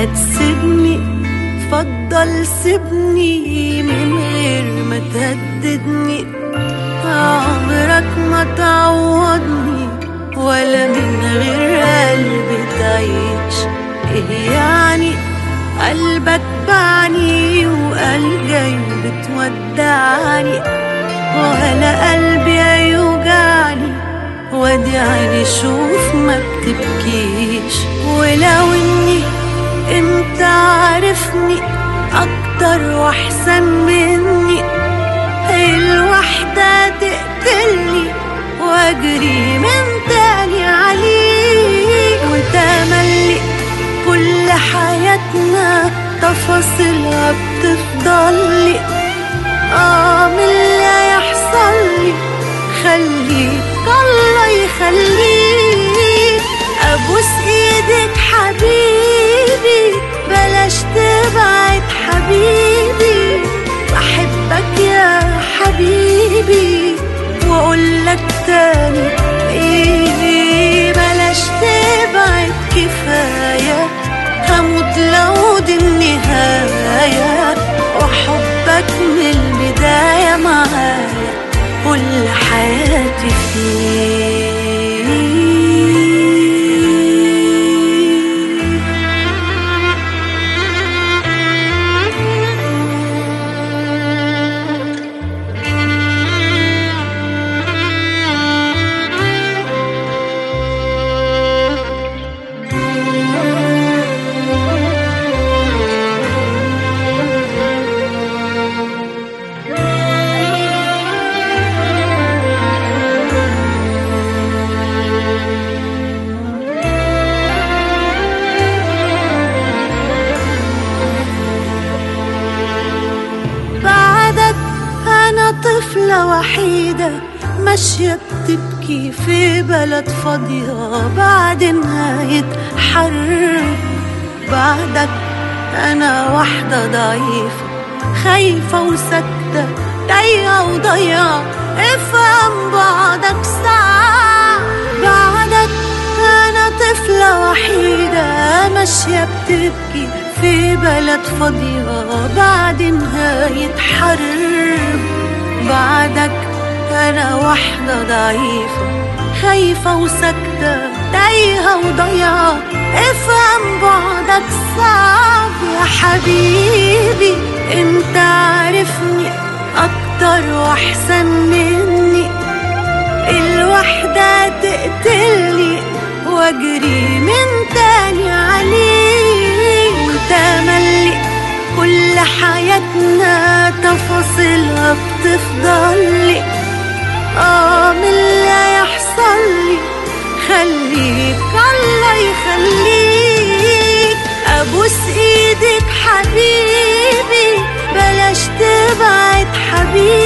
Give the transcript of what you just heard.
تسيبني فضل سيبني من غير ما تهددني. عمرك ما تعوضني ولا من غير قلبي تعيش. ايه يعني قلبك باعني وقال جاي بتودعني، ولا قلبي هيوجعني وادي عيني شوف ما بتبكيش. ولو اني انت عارفني اكتر واحسن مني، الوحدة تقتلني واجري من تاني عليك. وتملي كل حياتنا تفاصيلها بتفضلي، من اللي يحصلي خليك الله يخليك. ابوس ايدك حبيبي بلاش تبعد حبيبي، بحبك يا حبيبي واقولك تاني ايه بلاش تبعد كفاية. هموت لو دي النهاية وحبك من البداية معايا كل حياتي فيه. طفلة وحيدة ماشية بتبكي في بلد فاضية بعد نهاية حرب. بعدك أنا واحدة ضعيفة خايفة وساكتة تايهة وضيعة، افهم بعدك صعب. بعدك أنا طفلة وحيدة ماشية بتبكي في بلد فاضية بعد نهاية حرب. بعدك أنا واحدة ضعيفة خايفة وساكتة تايهة وضيعة، افهم بعدك صعب. يا حبيبي انت عارفني أكتر وأحسن مني، الوحدة تقتلني واجري من تاني عليك. وتملي كل حياتنا تفاصيلها بتفضلي، من اللي يحصلي خليك الله يخليك. ابوس ايدك حبيبي بلاش تبعد حبيبي،